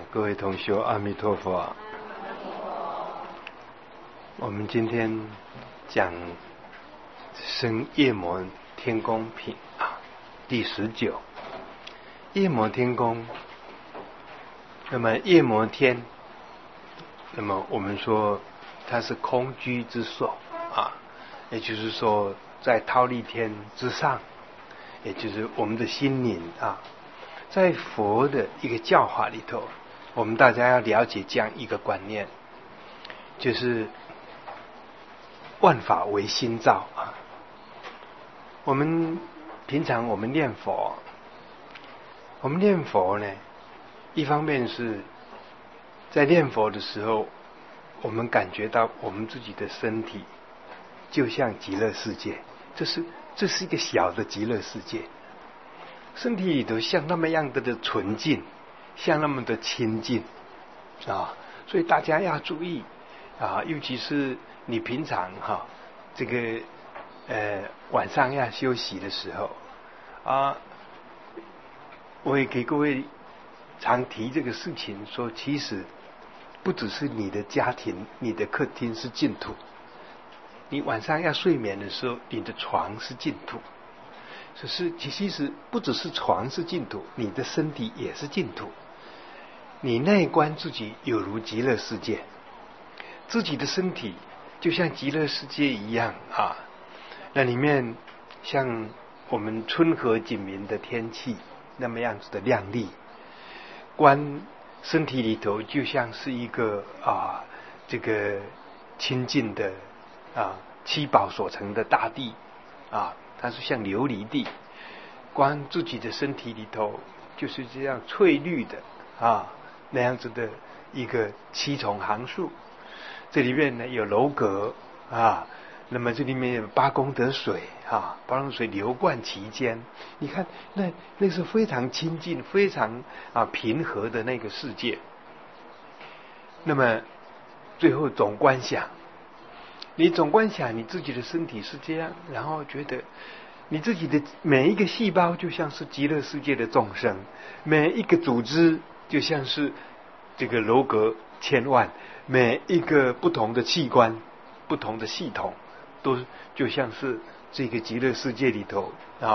各位同修，阿弥陀佛。我们今天讲升夜摩天宫品第19。夜摩天宫，那么夜摩天，那么我们说它是空居之所也就是说在忉利天之上，也就是我们的心灵在佛的一个教法里头，我们大家要了解这样一个观念，就是万法唯心造我们平常我们念佛，呢，一方面是在念佛的时候，我们感觉到我们自己的身体就像极乐世界，这是一个小的极乐世界，身体里头像那么样的纯净，像那么的清净所以大家要注意尤其是你平常这个晚上要休息的时候我也给各位常提这个事情，说其实不只是你的家庭，你的客厅是净土，你晚上要睡眠的时候，你的床是净土。其实不只是床是净土，你的身体也是净土。你内观自己有如极乐世界，自己的身体就像极乐世界一样那里面像我们春和景明的天气那么样子的亮丽，观身体里头就像是一个这个清净的七宝所成的大地它是像琉璃地，观自己的身体里头就是这样翠绿的那样子的一个七重行树，这里面呢有楼阁那么这里面有八功德水八功德水流贯其间，你看那是非常清净非常平和的那个世界。那么最后总观想，你总观想你自己的身体是这样，然后觉得你自己的每一个细胞就像是极乐世界的众生，每一个组织就像是这个楼阁千万，每一个不同的器官不同的系统都就像是这个极乐世界里头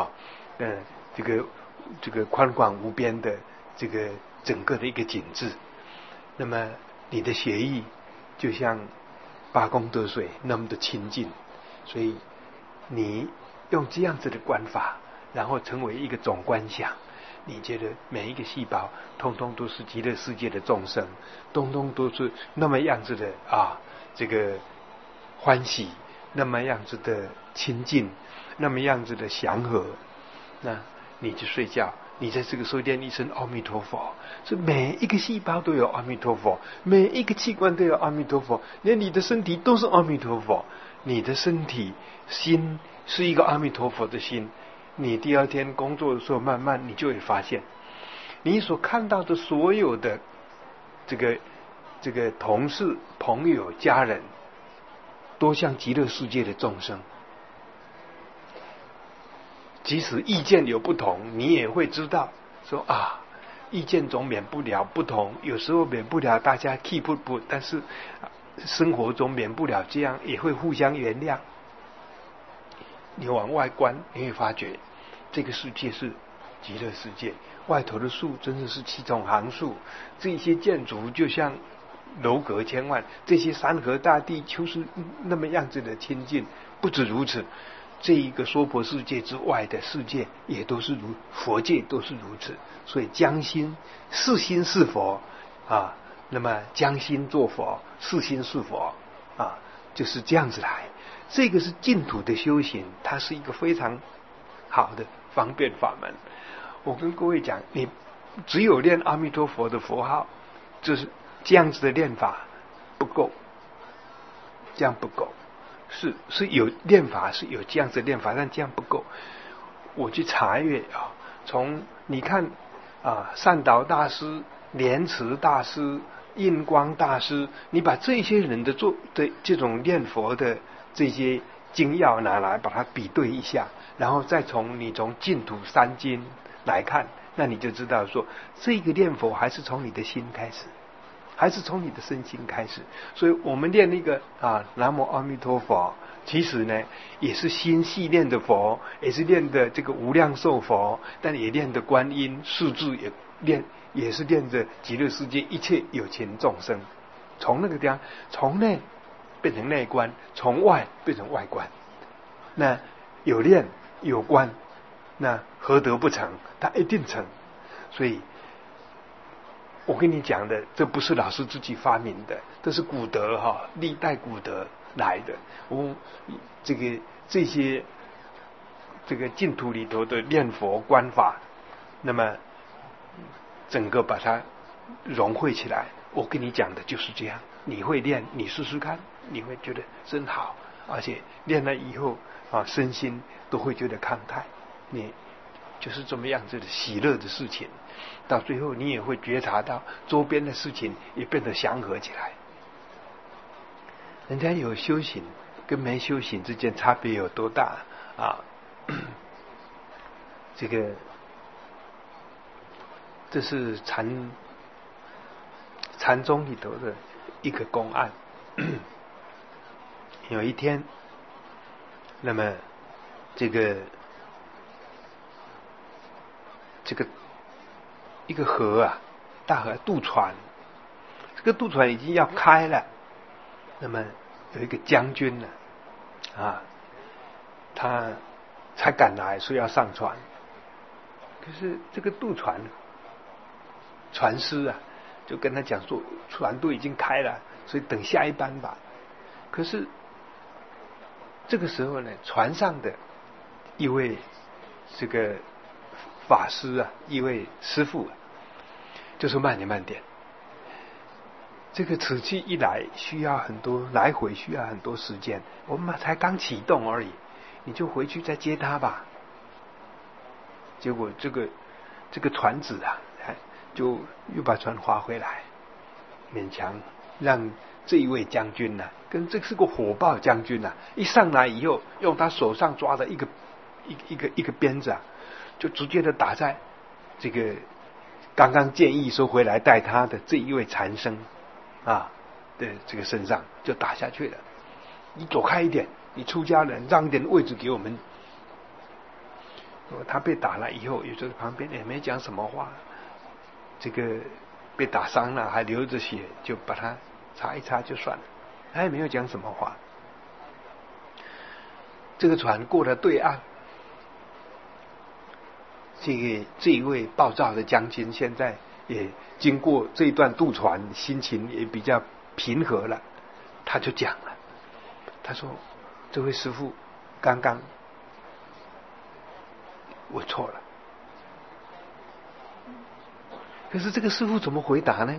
这个宽广无边的这个整个的一个景致。那么你的血液就像八功德水那么的清净，所以你用这样子的观法，然后成为一个总观想，你觉得每一个细胞通通都是极乐世界的众生，通通都是那么样子的这个欢喜，那么样子的清净，那么样子的祥和，那你就睡觉，你在这个时候念一声阿弥陀佛，是每一个细胞都有阿弥陀佛，每一个器官都有阿弥陀佛，连你的身体都是阿弥陀佛，你的身体心是一个阿弥陀佛的心。你第二天工作的时候，慢慢你就会发现，你所看到的所有的这个同事朋友家人都像极乐世界的众生，即使意见有不同，你也会知道说意见总免不了不同，有时候免不了大家气不，但是生活中免不了这样，也会互相原谅。你往外观，你会发觉这个世界是极乐世界，外头的树真的是七重行树，这些建筑就像楼阁千万，这些山河大地就是那么样子的清净。不止如此，这一个娑婆世界之外的世界也都是佛界都是如此。所以将心是佛那么将心做佛，是心是佛就是这样子来。这个是净土的修行，它是一个非常好的方便法门。我跟各位讲，你只有念阿弥陀佛的佛号，就是这样子的念法不够，这样不够，是有念法，是有这样子的念法，但这样不够。我去查阅从你看善导大师、莲池大师、印光大师，你把这些人的这种念佛的这些经要拿来把它比对一下，然后再从净土三经来看， 那你就知道说，这个念佛还是从你的心开始，还是从你的身心开始。所以我们念那个南无阿弥陀佛，其实呢也是心系念的佛，也是念的这个无量寿佛，但也念的观音数字，也是念着极乐世界一切有情众生。从那个地方，从内变成内观，从外变成外观。那有念有观，那何得不成？它一定成。所以我跟你讲的，这不是老师自己发明的，这是古德历代古德来的。这些净土里头的念佛观法，那么整个把它融汇起来。我跟你讲的就是这样，你会念，你试试看，你会觉得真好，而且练了以后身心都会觉得康泰。你就是这么样子的喜乐的事情，到最后你也会觉察到周边的事情也变得祥和起来。人家有修行跟没修行之间差别有多大这是禅宗里头的一个公案。有一天，那么这个一个河大河渡船，这个渡船已经要开了，那么有一个将军他才赶来说要上船，可是这个渡船船师就跟他讲说，船都已经开了，所以等下一班吧。可是这个时候呢，船上的一位这个法师一位师父就说慢点，这个此去一来需要很多，来回需要很多时间，我们才刚启动而已，你就回去再接他吧。结果这个船子就又把船划回来，勉强让这一位将军跟这是个火爆将军一上来以后，用他手上抓的一个鞭子就直接的打在这个刚刚建议说回来带他的这一位禅僧的这个身上就打下去了。你走开一点，你出家人让一点位置给我们。他被打了以后，也在旁边也没讲什么话，这个被打伤了还流着血，就把他擦一擦就算了，他也没有讲什么话。这个船过了对岸，这一位暴躁的将军现在也经过这一段渡船，心情也比较平和了，他就讲了，他说：“这位师父，刚刚我错了。”可是这个师父怎么回答呢？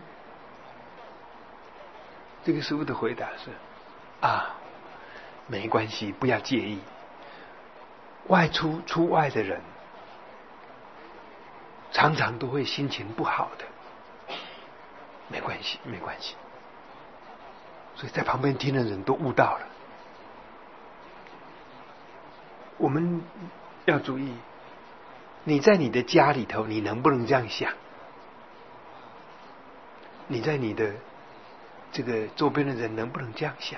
这个师父的回答是：没关系，不要介意。出外的人常常都会心情不好的，没关系。所以在旁边听的人都悟到了。我们要注意，你在你的家里头，你能不能这样想？你在你的这个周边的人能不能这样想？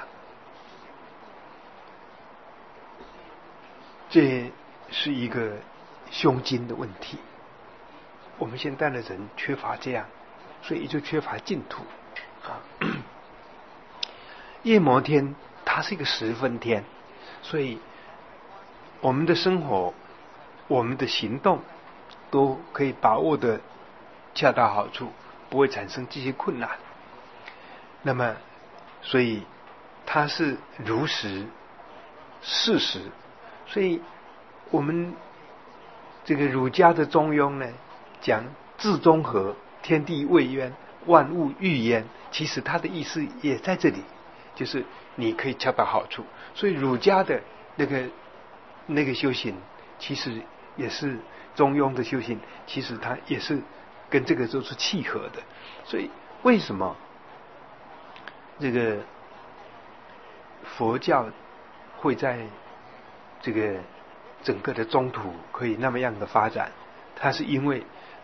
这是一个胸襟的问题。我们现在的人缺乏这样，所以就缺乏净土夜摩天它是一个10分天，所以我们的生活，我们的行动都可以把握的恰到好处，不会产生这些困难。那么所以它是如实事实。所以我们这个儒家的中庸呢，讲至中和，天地未渊，万物欲焉，其实它的意思也在这里，就是你可以恰到好处。所以儒家的那个修行，其实也是中庸的修行，其实它也是跟这个都是契合的。所以为什么这个佛教会在这个整个的中土可以那么样的发展？它是因为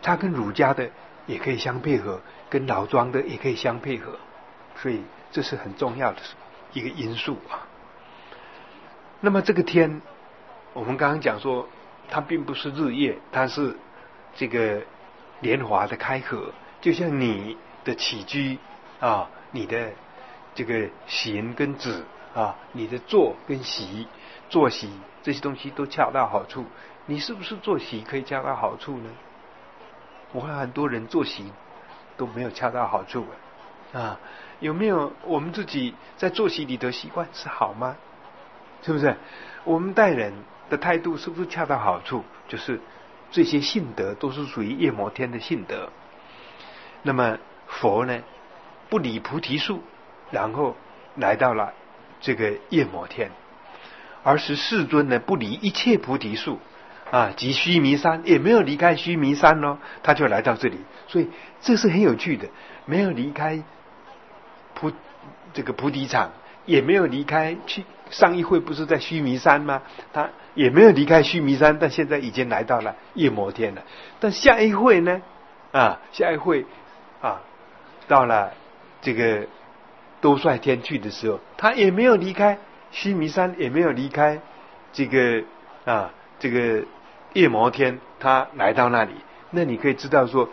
它跟儒家的也可以相配合，跟老庄的也可以相配合，所以这是很重要的一个因素啊。那么这个天，我们刚刚讲说，它并不是日夜，它是这个年华的开合，就像你的起居啊，你的这个行跟止啊，你的坐跟息、作息这些东西都恰到好处。你是不是作息可以恰到好处呢？我看很多人作息都没有恰到好处啊，有没有我们自己在作息里的习惯是好吗？是不是？我们待人的态度是不是恰到好处？就是这些性德都是属于夜摩天的性德。那么佛呢，不离菩提树，然后来到了这个夜摩天，而是世尊呢不离一切菩提树啊，即须弥山也没有离开须弥山咯，他就来到这里。所以这是很有趣的，没有离开这个菩提场，也没有离开去上一会不是在须弥山吗？他也没有离开须弥山，但现在已经来到了夜摩天了。但下一会呢？下一会到了这个兜率天去的时候，他也没有离开须弥山，也没有离开这个夜摩天，他来到那里。那你可以知道说，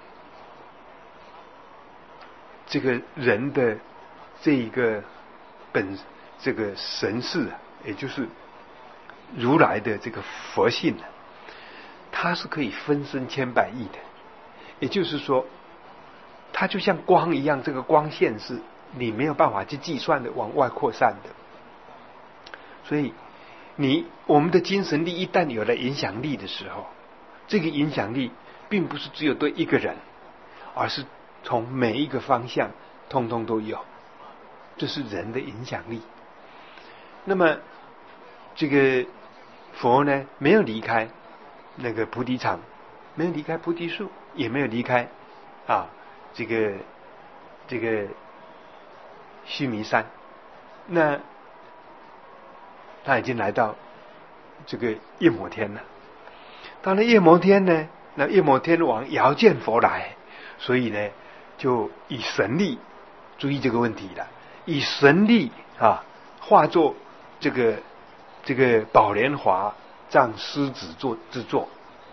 这个人的这一个这个神识也就是如来的这个佛性它是可以分身千百亿的。也就是说，它就像光一样，这个光线是你没有办法去计算的，往外扩散的。所以我们的精神力一旦有了影响力的时候，这个影响力并不是只有对一个人，而是从每一个方向通通都有，这是人的影响力。那么这个佛呢，没有离开那个菩提场，没有离开菩提树，也没有离开这个须弥山。那他已经来到这个夜摩天了。到了夜摩天呢，那夜摩天王遥见佛来，所以呢就以神力，注意这个问题了，以神力化作这个宝莲华藏狮子之作，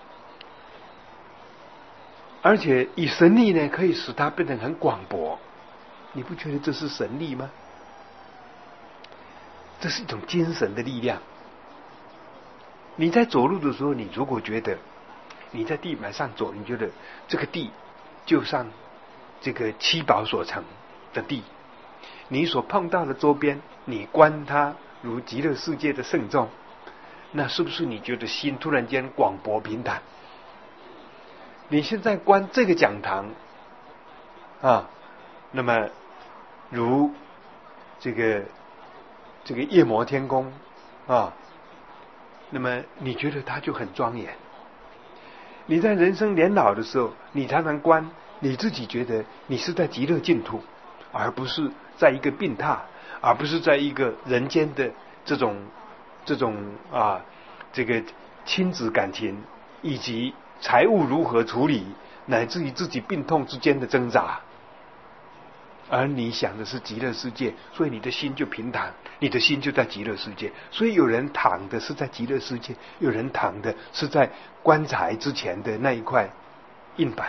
而且以神力呢可以使它变得很广博。你不觉得这是神力吗？这是一种精神的力量。你在走路的时候，你如果觉得你在地板上走，你觉得这个地就像这个七宝所成的地，你所碰到的周边，你观它如极乐世界的圣众，那是不是你觉得心突然间广博平坦？你现在观这个讲堂那么如这个夜摩天宫那么你觉得它就很庄严。你在人生年老的时候，你常常观，你自己觉得你是在极乐净土，而不是在一个病榻，而不是在一个人间的这种这个亲子感情以及财务如何处理，乃至于自己病痛之间的挣扎。而你想的是极乐世界，所以你的心就平坦，你的心就在极乐世界。所以有人躺的是在极乐世界，有人躺的是在棺材之前的那一块硬板。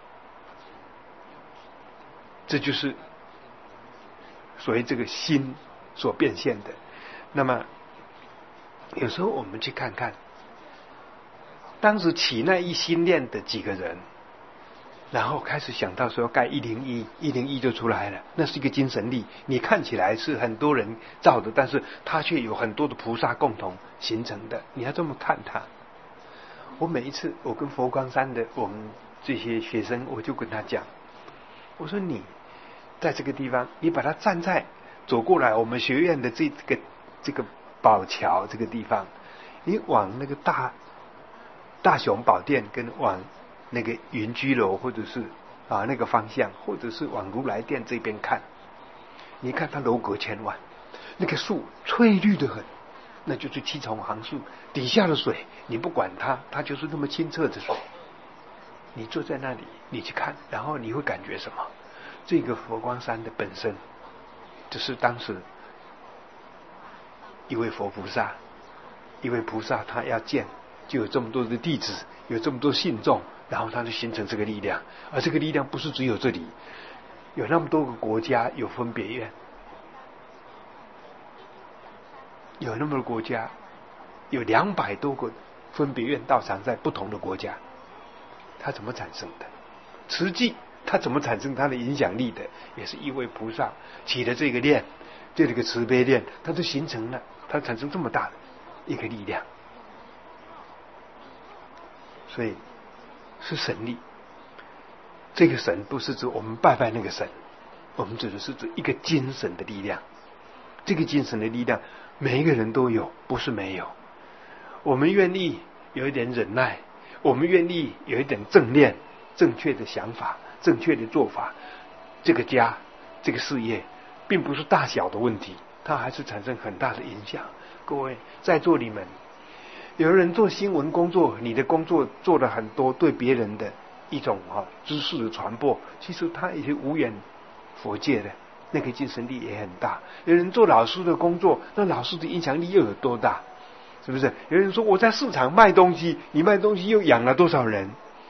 这就是所谓这个心所变现的。那么有时候我们去看看当时起那一心念的几个人，然后开始想到说盖101就出来了，那是一个精神力。你看起来是很多人造的，但是它却有很多的菩萨共同形成的，你要这么看它。我每一次我跟佛光山的我们这些学生，我就跟他讲，我说你在这个地方，你把它站在走过来我们学院的这个宝桥这个地方，你往那个大雄宝殿跟往那个云居楼或者是那个方向，或者是往如来殿这边看，你看它楼阁千万，那个树翠绿的很，那就是七重行树底下的水，你不管它，它就是那么清澈的水。 你坐在那里，你去看，然后你会感觉什么？这个佛光山的本身，就是当时一位佛菩萨，一位菩萨他要建，就有这么多的弟子，有这么多信众，然后他就形成这个力量。而这个力量不是只有这里，有那么多个国家有分别院，有那么多国家，有200多个分别院道场在不同的国家，它怎么产生的？慈济它怎么产生它的影响力的？也是一位菩萨起了这个念，这个慈悲念，它就形成了，它产生这么大的一个力量，所以是神力。这个神不是指我们拜拜那个神，我们指的是指一个精神的力量。这个精神的力量每一个人都有，不是没有。我们愿意有一点忍耐，我们愿意有一点正念，正确的想法，正确的做法，这个家这个事业并不是大小的问题，它还是产生很大的影响。各位在座你们有人做新闻工作，你的工作做了很多对别人的一种知识的传播，其实他也是无远佛界的，那个精神力也很大。有人做老师的工作，那老师的影响力又有多大？是不是？有人说我在市场卖东西，你卖东西又养了多少人？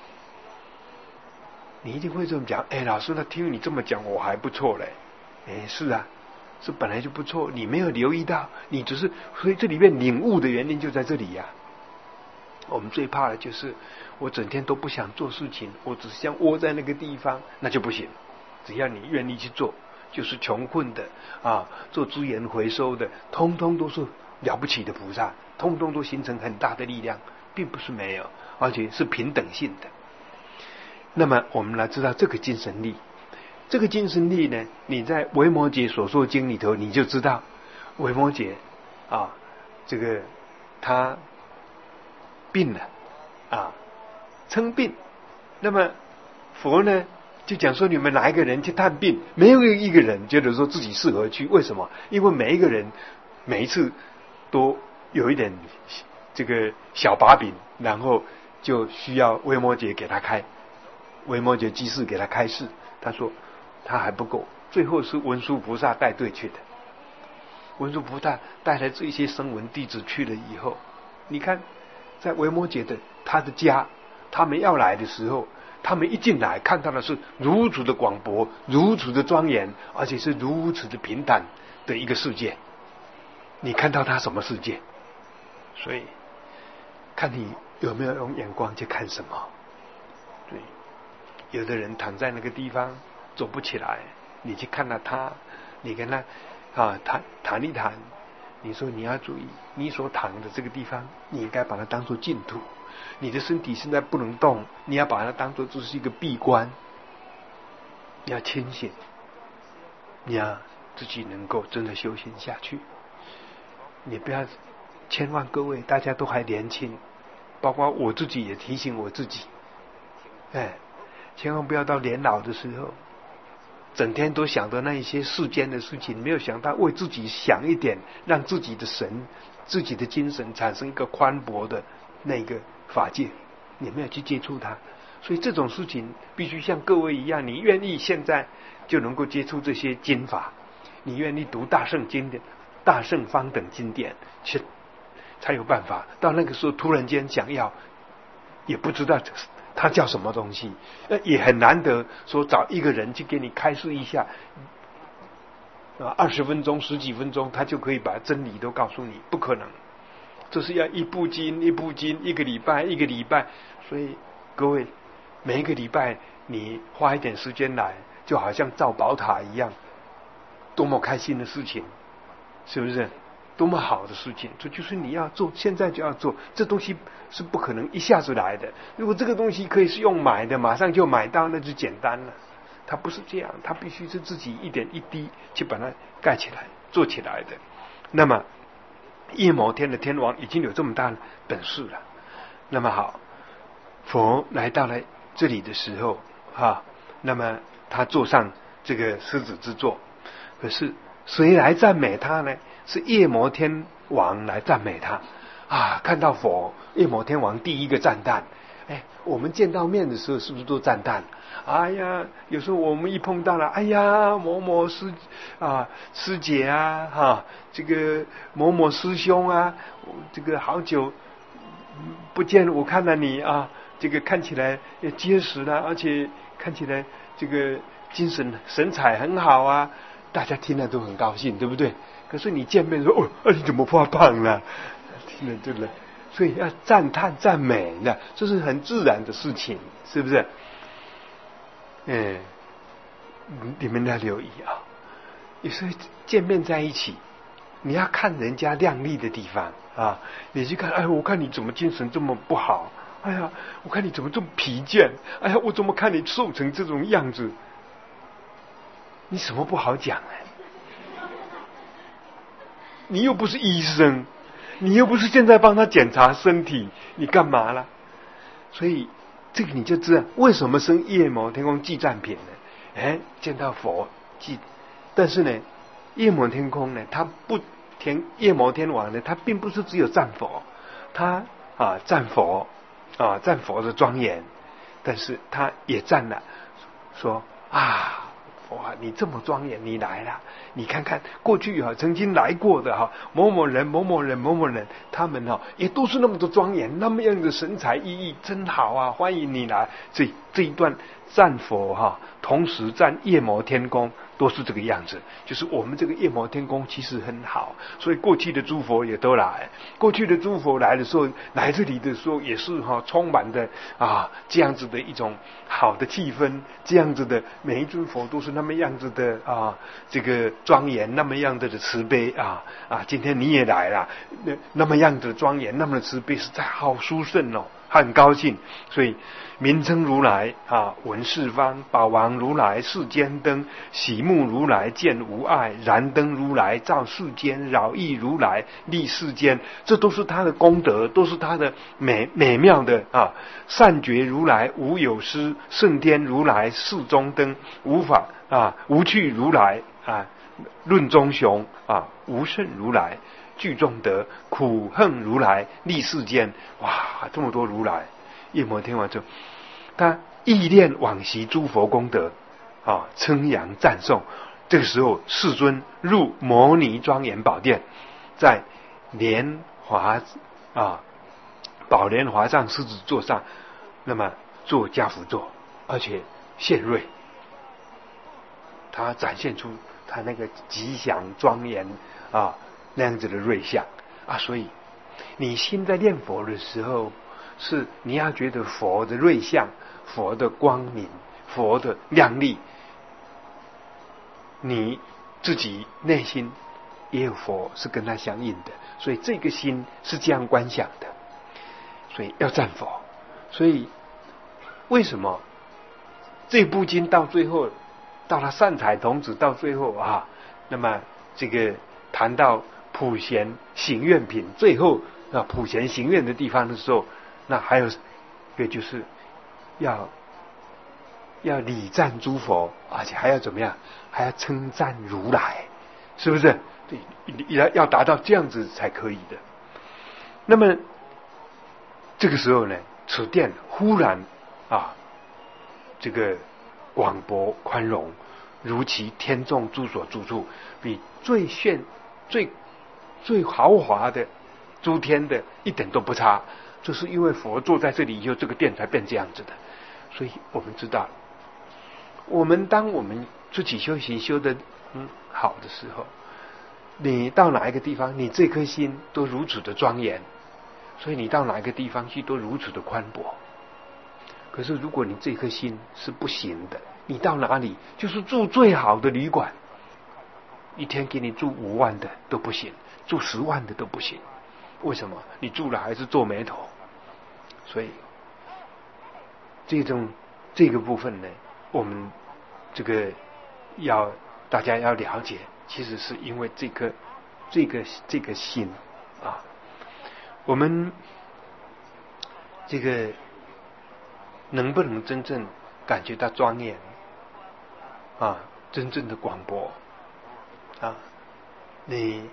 你一定会这么讲，老师，那听你这么讲我还不错嘞。是啊，是本来就不错，你没有留意到，你只是，所以这里面领悟的原因就在这里呀。我们最怕的就是我整天都不想做事情，我只想窝在那个地方，那就不行。只要你愿意去做，就是穷困的做资源回收的，通通都是了不起的菩萨，通通都形成很大的力量，并不是没有，而且是平等性的。那么我们来知道这个精神力，这个精神力呢，你在维摩诘所说经里头你就知道，维摩诘这个他病了称病，那么佛呢就讲说，你们哪一个人去探病？没有一个人觉得说自己适合去，为什么？因为每一个人每一次都有一点这个小把柄，然后就需要维摩诘给他开，维摩诘居士给他开示，他说他还不够，最后是文殊菩萨带队去的。文殊菩萨带来这些声闻弟子去了以后，你看在维摩诘的他的家，他们要来的时候，他们一进来看到的是如此的广博，如此的庄严，而且是如此的平坦的一个世界。你看到他什么世界？所以看你有没有用眼光去看什么。对，有的人躺在那个地方走不起来，你去看到他，你跟他谈一谈，你说你要注意，你所躺的这个地方，你应该把它当作净土。你的身体现在不能动，你要把它当作这是一个闭关，你要清醒，你要自己能够真的修行下去。你不要，千万各位大家都还年轻，包括我自己也提醒我自己，千万不要到年老的时候整天都想着那一些世间的事情，没有想到为自己想一点，让自己的神自己的精神产生一个宽博的那个法界，你没有去接触它。所以这种事情必须像各位一样，你愿意现在就能够接触这些经法，你愿意读大圣经典、大圣方等经典，才有办法。到那个时候突然间想要，也不知道它叫什么东西，也很难得说找一个人去给你开示一下，20分钟、10几分钟，他就可以把真理都告诉你，不可能。这是要一部经一部经，一个礼拜一个礼拜。所以各位每一个礼拜你花一点时间来，就好像造宝塔一样，多么开心的事情，是不是？多么好的事情，这就是你要做，现在就要做。这东西是不可能一下子来的。如果这个东西可以是用买的，马上就买到，那就简单了。它不是这样，它必须是自己一点一滴去把它盖起来、做起来的。那么夜摩天的天王已经有这么大的本事了。那么好，佛来到了这里的时候那么他坐上这个狮子之座，可是谁来赞美他呢？是夜摩天王来赞美他看到佛，夜摩天王第一个赞叹我们见到面的时候是不是都赞叹？哎呀，有时候我们一碰到了，哎呀，某某师姐啊，这个某某师兄啊，这个好久不见，我看到你啊，这个看起来也结实了，而且看起来这个精神神采很好啊，大家听了都很高兴，对不对？可是你见面说，你怎么发胖了？听了对不对？所以要赞叹赞美的，这是很自然的事情，是不是？你们要留意啊，有时候见面在一起，你要看人家亮丽的地方啊，你去看，我看你怎么精神这么不好，哎呀，我看你怎么这么疲倦，哎呀，我怎么看你瘦成这种样子？你什么不好讲你又不是医生，你又不是现在帮他检查身体，你干嘛了？所以这个你就知道为什么升夜摩天空祭赞品呢？见到佛祭，但是呢，夜摩天空呢，它不夜摩天王呢，它并不是只有赞佛，他赞佛赞佛的庄严，但是他也赞了说你这么庄严，你来了，你看看过去曾经来过的某某人某某人某某人，他们也都是那么的庄严，那么样的神采奕奕，真好啊，欢迎你来。这一段赞佛同时赞夜摩天宫，都是这个样子，就是我们这个夜摩天宫其实很好，所以过去的诸佛也都来，过去的诸佛来的时候，来这里的时候也是充满的这样子的一种好的气氛，这样子的每一尊佛都是那么样子的这个庄严，那么样子的慈悲今天你也来了，那么样子的庄严，那么的慈悲，实在好殊胜哦，很高兴。所以名称如来闻四方，宝王如来世间灯，喜目如来见无碍，燃灯如来照世间，饶益如来利世间，这都是他的功德，都是他的美妙的善觉如来无有失，圣天如来世中灯，无趣如来论中雄无胜如来具众德，苦恨如来利世间。这么多如来，夜摩天王就他忆念往昔诸佛功德称扬赞颂。这个时候世尊入摩尼庄严宝殿，在宝莲华藏狮子座上，那么做家福座，而且现瑞，他展现出他那个吉祥庄严那样子的瑞相所以你心在念佛的时候，是你要觉得佛的瑞相，佛的光明，佛的亮丽，你自己内心也有佛是跟他相应的，所以这个心是这样观想的，所以要赞佛。所以为什么这部经到最后，到了善财童子到最后那么这个谈到普贤行愿品，最后普贤行愿的地方的时候，那还有一个就是要礼赞诸佛，而且还要怎么样？还要称赞如来，是不是？对，要达到这样子才可以的。那么这个时候呢，此殿忽然这个广博宽容，如其天众诸所住处，比最豪华的诸天的一点都不差。就是因为佛坐在这里以后，这个殿才变这样子的。所以我们知道，当我们自己修行修得好的时候，你到哪一个地方，你这颗心都如此的庄严，所以你到哪一个地方去都如此的宽博。可是如果你这颗心是不行的，你到哪里就是住最好的旅馆，一天给你住5万的都不行，住10万的都不行。为什么？你住了还是皱眉头。所以这个部分呢，我们这个大家要了解，其实是因为这个心我们这个能不能真正感觉到庄严真正的广博你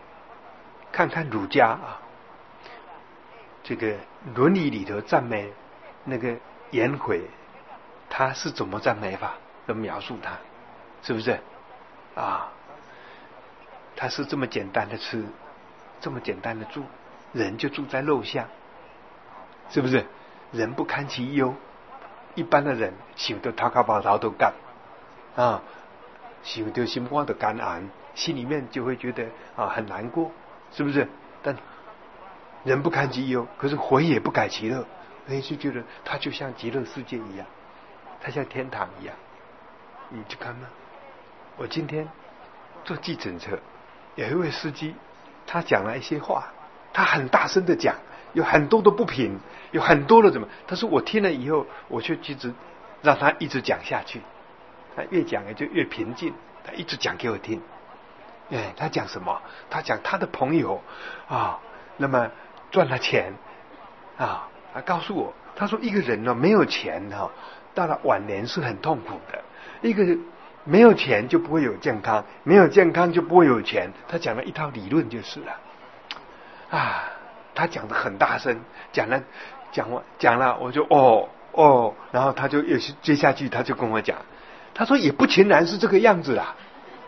看看儒家这个伦理里头赞美那个颜回他是怎么赞美法的描述他，是不是啊？他是这么简单的吃，这么简单的住，人就住在肉下，是不是？人不堪其忧，一般的人想到头壳把头都干啊，想到心肝都干寒，心里面就会觉得很难过，是不是？但人不堪其忧，可是回也不改其乐，所以就觉得他就像极乐世界一样，他像天堂一样。你去看吗？我今天坐计程车，有一位司机，他讲了一些话，他很大声的讲，有很多的不平，有很多的怎么，但是我听了以后，我却一直让他一直讲下去，他越讲就越平静，他一直讲给我听。他讲什么？他讲他的朋友那么赚了钱他告诉我，他说一个人呢没有钱到了晚年是很痛苦的，一个没有钱就不会有健康，没有健康就不会有钱。他讲了一套理论就是了他讲得很大声，讲了我就然后他就接下去他就跟我讲，他说也不全然是这个样子啦，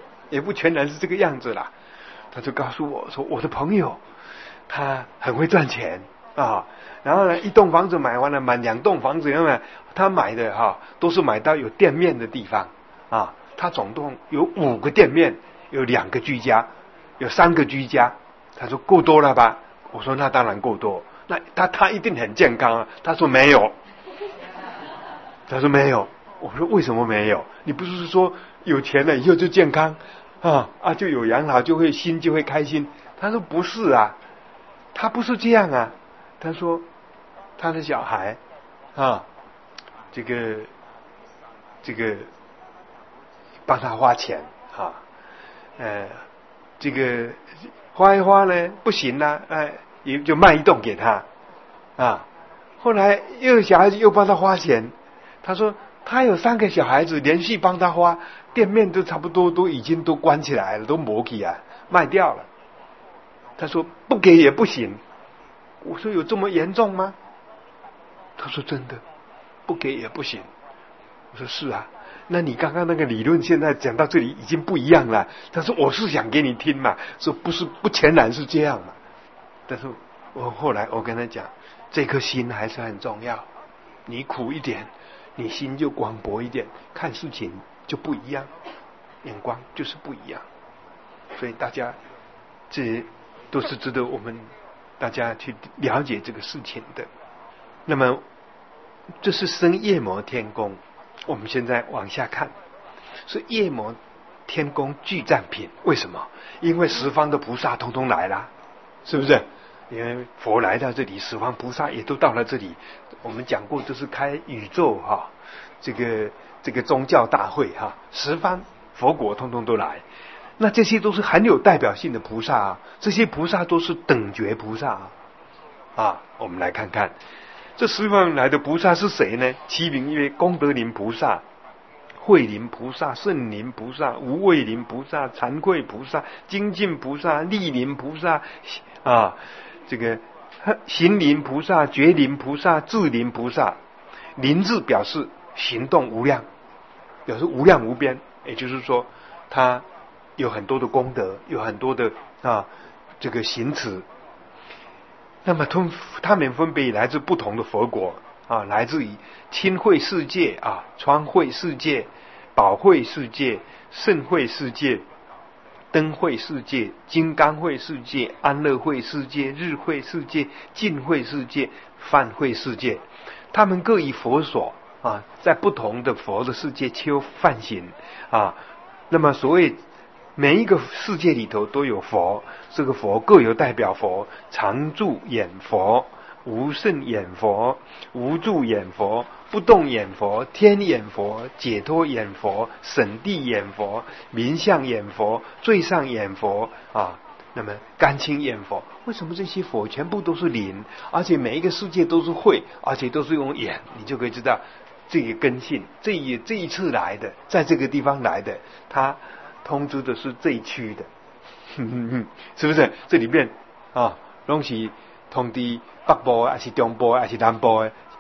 他就告诉我说，我的朋友他很会赚钱然后呢一栋房子买完了，买2栋房子，因为他买的都是买到有店面的地方他总共有5个店面，有2个居家，有3个居家。他说够多了吧？我说那当然够多，那他一定很健康他说没有，我说为什么没有？你不是说有钱了以后就健康就有养老，就会心就会开心？他说不是他不是这样他说他的小孩这个帮他花钱这个花一花呢不行也就卖一栋给他后来又小孩子又帮他花钱，他说他有3个小孩子连续帮他花，店面都差不多都已经都关起来了，都没起卖掉了。他说不给也不行。我说有这么严重吗？他说真的，不给也不行。我说是那你刚刚那个理论现在讲到这里已经不一样了。但是我是想给你听嘛，说不全然是这样嘛。但是后来我跟他讲，这颗心还是很重要，你苦一点，你心就广博一点，看事情就不一样，眼光就是不一样。所以大家这都是值得我们大家去了解这个事情的。那么这是生夜摩天宫，我们现在往下看，是夜摩天宫具赞品。为什么？因为十方的菩萨通通来了，是不是？因为佛来到这里，十方菩萨也都到了这里。我们讲过，这是开宇宙这个宗教大会十方佛国通通都来。那这些都是很有代表性的菩萨这些菩萨都是等觉菩萨我们来看看这十方来的菩萨是谁呢？其名曰功德林菩萨、慧林菩萨、圣林菩萨、无畏林菩萨、惭愧菩萨、精进菩萨、力林菩萨这个行林菩萨、觉林菩萨、智林菩萨。林字表示行动无量，表示无量无边，也就是说他有很多的功德，有很多的这个行持。那么他们分别来自不同的佛国来自于清慧世界川慧世界、宝慧世界、圣慧世界、灯慧世界、金刚慧世界、安乐慧世界、日慧世界、净慧世界、梵慧世界。他们各以佛所在不同的佛的世界修梵行那么所谓每一个世界里头都有佛，这个佛各有代表佛，常住眼佛、无胜眼佛、无住眼佛、不动眼佛、天眼佛、解脱眼佛、审地眼佛、名相眼佛、最上眼佛那么甘清眼佛。为什么这些佛全部都是灵，而且每一个世界都是慧，而且都是用眼，你就可以知道这个根性，这一次来的，在这个地方来的，他通知的是这一区的是不是？这里面拢是通知北部还是中部还是南部的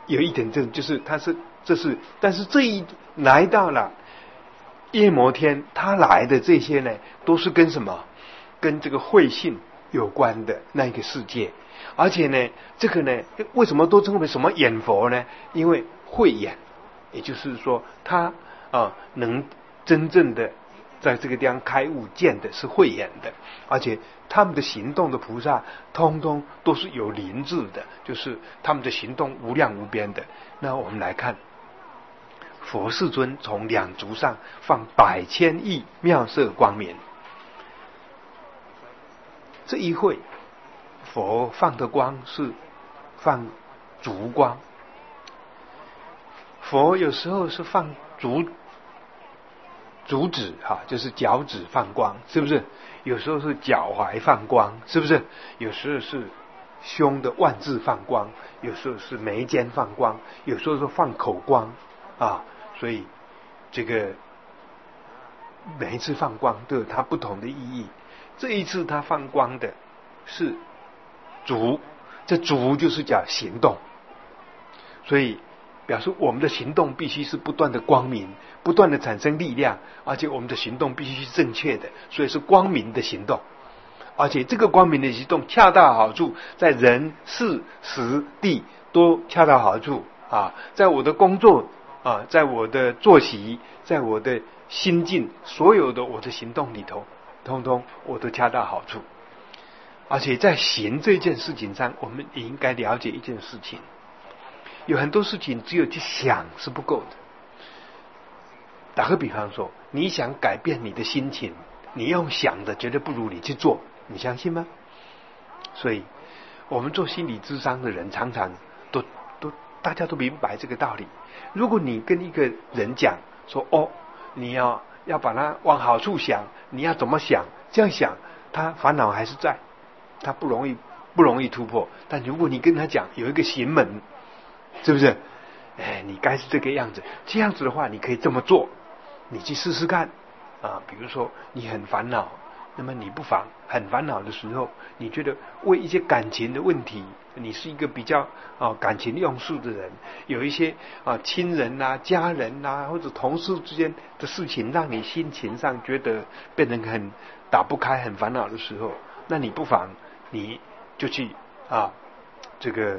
有一点就是但是这一来到了夜摩天，他来的这些呢，都是跟什么？跟这个慧性有关的那一个世界。而且呢，这个呢，为什么都称为什么眼佛呢？因为慧眼，也就是说他能真正的在这个地方开悟见的是慧眼的，而且他们的行动的菩萨通通都是有灵智的，就是他们的行动无量无边的。那我们来看佛世尊从两足上放百千亿妙色光明，这一会佛放的光是放足光，佛有时候是放足趾就是脚趾放光，是不是？有时候是脚踝放光，是不是？有时候是胸的万字放光，有时候是眉间放光，有时候是放口光所以这个每一次放光都有它不同的意义。这一次他放光的是足，这足就是讲行动，所以表示我们的行动必须是不断的光明，不断的产生力量，而且我们的行动必须是正确的，所以是光明的行动。而且这个光明的行动恰到好处，在人事时地都恰到好处在我的工作在我的作息，在我的心境，所有的我的行动里头，通通我都恰到好处。而且在行这件事情上，我们也应该了解一件事情，有很多事情只有去想是不够的。打个比方说，你想改变你的心情，你用想的绝对不如你去做，你相信吗？所以我们做心理咨商的人常常都大家都明白这个道理。如果你跟一个人讲说你要把它往好处想，你要怎么想，这样想他烦恼还是在，他不容易突破。但如果你跟他讲有一个行门，是不是你该是这个样子，这样子的话你可以这么做，你去试试看比如说你很烦恼，那么你不妨很烦恼的时候，你觉得为一些感情的问题，你是一个比较感情用事的人，有一些亲人家人或者同事之间的事情让你心情上觉得变得很打不开，很烦恼的时候，那你不妨你就去这个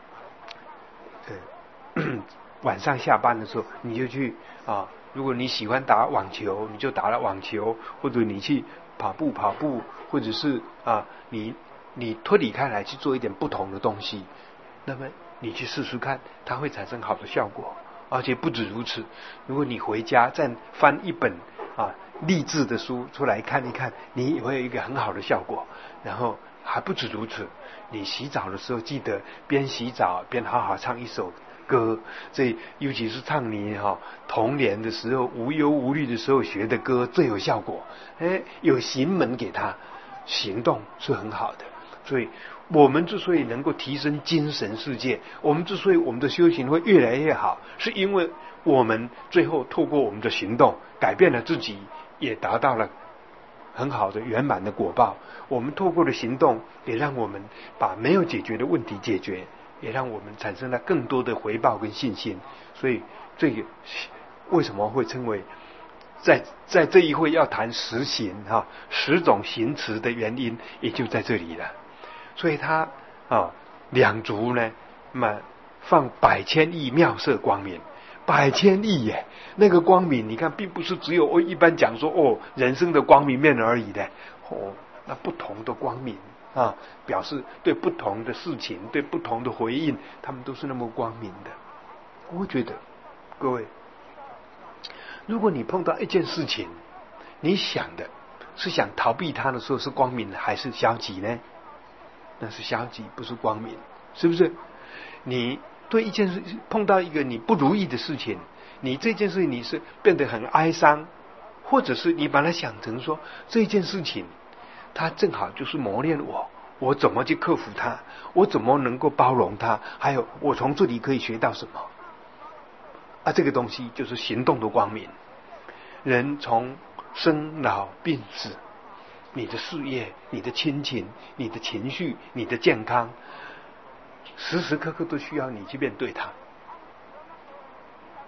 晚上下班的时候你就去如果你喜欢打网球，你就打了网球，或者你去跑步，或者是你脱离开来去做一点不同的东西，那么你去试试看，它会产生好的效果。而且不止如此，如果你回家再翻一本励志的书出来看一看，你也会有一个很好的效果。然后还不止如此，你洗澡的时候记得边洗澡边好好唱一首歌，这尤其是唱你童年的时候无忧无虑的时候学的歌最有效果。有行门给他，行动是很好的。所以我们之所以能够提升精神世界，我们之所以我们的修行会越来越好，是因为我们最后透过我们的行动改变了自己，也达到了很好的圆满的果报。我们透过的行动也让我们把没有解决的问题解决，也让我们产生了更多的回报跟信心。所以这个为什么会称为在这一会要谈十行10种行持的原因也就在这里了。所以他两足呢放百千亿妙色光明，百千亿耶，那个光明你看并不是只有一般讲说人生的光明面而已的那不同的光明表示对不同的事情，对不同的回应，他们都是那么光明的。我觉得各位，如果你碰到一件事情，你想的是想逃避它的时候，是光明还是消极呢？那是消极，不是光明，是不是？你对一件事碰到一个你不如意的事情，你这件事情你是变得很哀伤，或者是你把它想成说这件事情它正好就是磨练我怎么去克服它，我怎么能够包容它，还有我从这里可以学到什么这个东西就是行动的光明。人从生老病死，你的事业，你的亲情，你的情绪，你的健康，时时刻刻都需要你去面对它。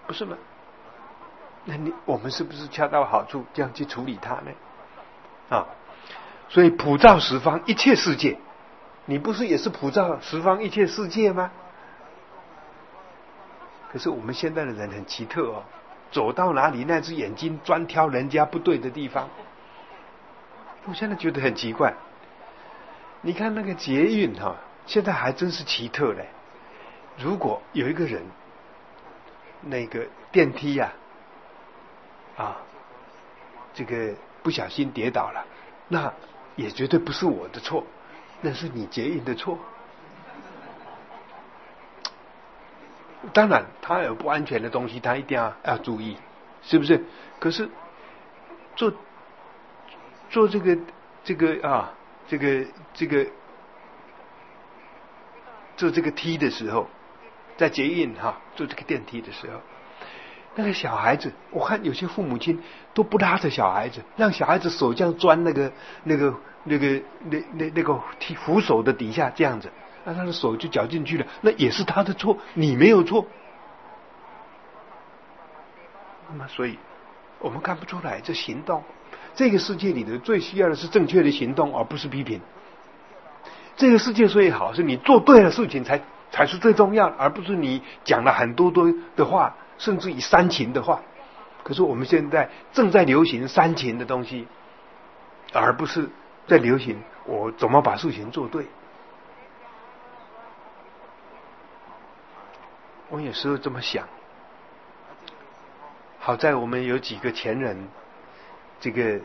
不是吗？那我们是不是恰到好处这样去处理它呢？啊，所以普照十方一切世界，你不是也是普照十方一切世界吗？可是我们现在的人很奇特哦，走到哪里那只眼睛专挑人家不对的地方。我现在觉得很奇怪。你看那个捷运哈，现在还真是奇特嘞。如果有一个人那个电梯呀，这个不小心跌倒了，那也绝对不是我的错，那是你捷运的错。当然，他有不安全的东西，他一定要注意，是不是？可是做这个做这个梯的时候，在捷运做这个电梯的时候，那个小孩子，我看有些父母亲都不拉着小孩子，让小孩子手这样钻那个扶手的底下这样子，那他的手就绞进去了，那也是他的错，你没有错。那么所以我们看不出来这行动，这个世界里的最需要的是正确的行动，而不是批评。这个世界最好是你做对了事情才是最重要的，而不是你讲了很多的话，甚至于煽情的话。可是我们现在正在流行煽情的东西，而不是在流行我怎么把事情做对。我有时候这么想，好在我们有几个前人，这个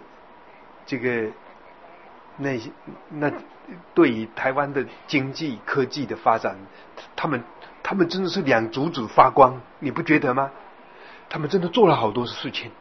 那对于台湾的经济科技的发展，他们真的是两足子发光，你不觉得吗？他们真的做了好多事情。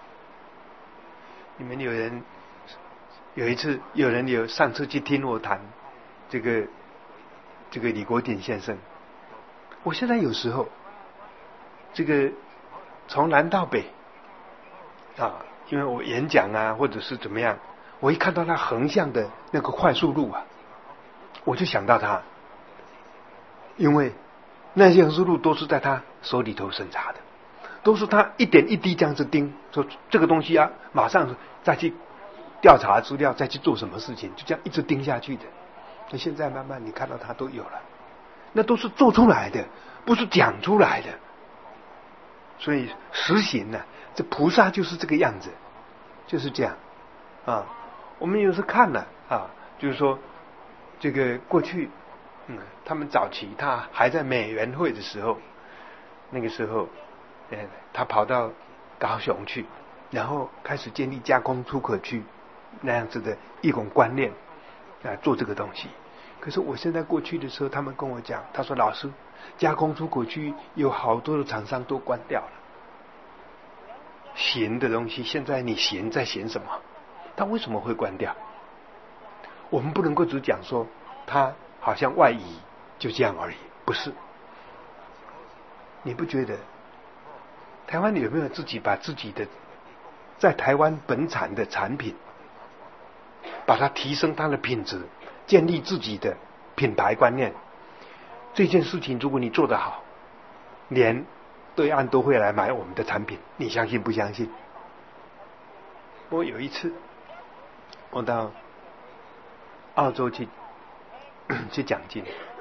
你们有一次有人有上次去听我谈这个李国鼎先生，我现在有时候这个从南到北因为我演讲或者是怎么样，我一看到他横向的那个快速路我就想到他，因为那些速路都是在他手里头审查的，都是他一点一滴这样子盯，说这个东西马上再去调查资料，再去做什么事情，就这样一直盯下去的。那现在慢慢你看到他都有了，那都是做出来的，不是讲出来的。所以实行这菩萨就是这个样子，就是这样我们有时看就是说这个过去他们早期他还在美元会的时候，那个时候他跑到高雄去，然后开始建立加工出口区那样子的一种观念做这个东西。可是我现在过去的时候，他们跟我讲，他说老师，加工出口区有好多的厂商都关掉了，行的东西现在你行在行什么？他为什么会关掉？我们不能够只讲说他好像外移就这样而已，不是。你不觉得台湾有没有自己把自己的在台湾本产的产品把它提升它的品质，建立自己的品牌观念？这件事情如果你做得好，连对岸都会来买我们的产品，你相信不相信？我有一次我到澳洲去讲经，